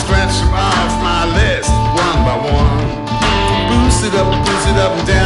scratch them off my list one by one. Boost it up and down.